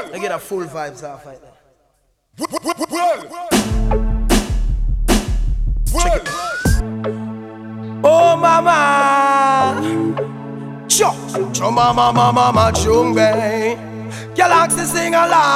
I get a full vibes off right now. Check it. Oh mama, cho mama chumbe, Galaxy sing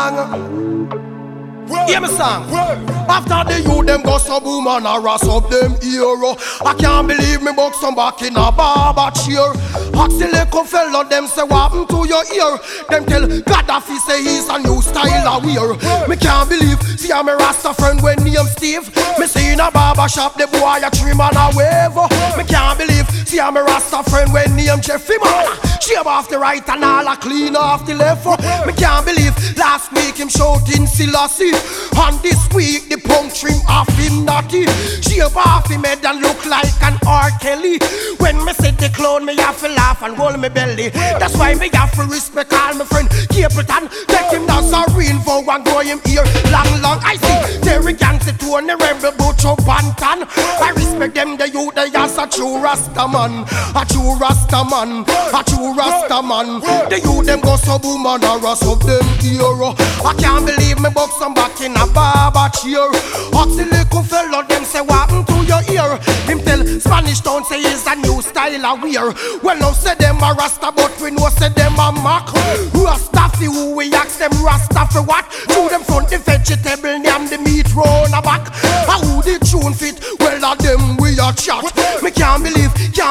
along. Hear me song. After the youth them go some boom and a ras up them hero. I can't believe me buck some back in a barber chair. Ask the little fella them say what happened to your ear. Them tell Gaddafi say he's a new style of wear. Me can't believe see I'm a Rasta friend when name Steve. Me see in a barber shop the boy a trim and a wave. Me can't believe see I'm a Rasta friend when name Jeffy Man. Shave off the right and all a clean off the left. Me can't believe last week him shouting Selassie. And this week the punk trim off him naughty. Shave off him head and look like an R. Kelly. When me see the clown me have to laugh and roll me belly. That's why me have to respect all my friend Capleton. Take him down Sarine for and grow him here long I see Terry Gangster to and the rebel Butcho Bantan. I respect them the youth they as a true Rasta man. A true Rasta man. A true Rasta man. The youth them go so boom and a ras of them hero. I can't believe me buck some back in a barber chair. Ask the little fella them say what happened to your ear. Him tell Spanish Town say it's a new style of wear. Well now say them a Rasta but we know say them a mock. Rasta fi who we ask them Rasta fi what? To them front the vegetable name the meat round a back. How who the tune fit? Well a them we a chat. Me can't believe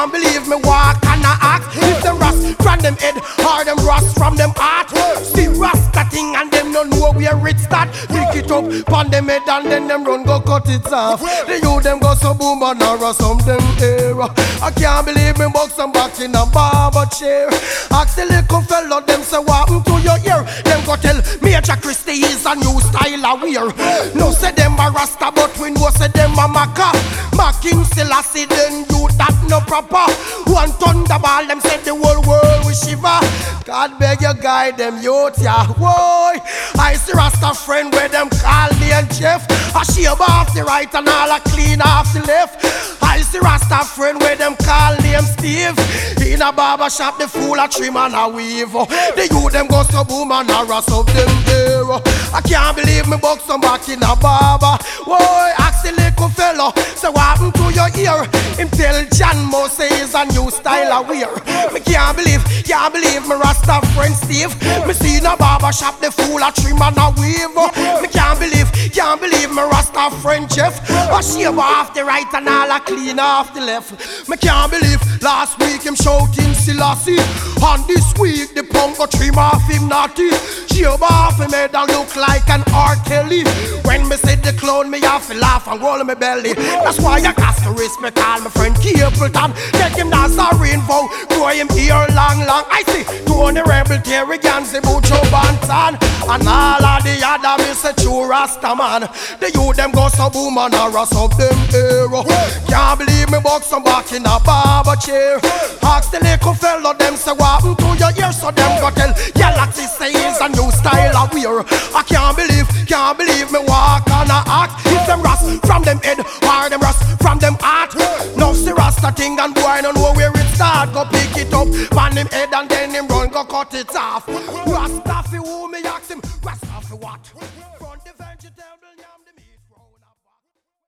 me walk and a act. If them Rasta from them head or them Rasta from them heart. See Rasta thing and them no know where it start. Pick it up pon them head and then them run go cut it off. The youth them go so boom and a some them era. I can't believe me buck some back in a barber chair. Ask the little fella them say what happened to your ear. Them go tell Major Christie is a new style of wear. No say them a Rasta but we know say them a Maca. Macking Selassie then you that no proper. One thunderball them said the whole world we shiver. God beg you guide them youth ya. Whoa, I see Rasta friend where them call me and Jeff. I shave off the right and all a clean off the left. I see Rasta friend where them call name Steve. In a barber shop the fool a trim and a weave. The youth them go so boom and a ras of them hero. I can't believe me buck some back in a barber. Whoa, ask the little fella say what happened to your ear. Him tell John Mo say it's a new style of wear. Me can't believe me Rasta friend Steve. Me see in a barber shop the fool a trim and a weave. Me can't believe me Rasta friend Jeff. I shave off the right and all a clean off the left. Me can't believe last week him shouting Selassie. And this week the punk go trim off him naughty. Shave off him head and look like an R. Kelly. When me see the clown me have to laugh and roll my belly. That's why I got to respect all my friend Capleton. Take him down Sarine for grow him here long I see Tony Rebel, Terry Gangster, Butcho Bantan. And all of the other me say true Rasta man. The youth them go so boom and a ras of them hero. Can't believe me buck some back in a barber chair. Ask the little fella them say what happened to your ear. So them go tell Galaxy say it's a new style of wear. I can't believe me walk and a act. If them ras from them head or them ras from them heart. Now see Rasta thing and boy no know where it start. Go pick it up on him head and then him run go cut it off. Rasta fi who me ask him Rasta fi what?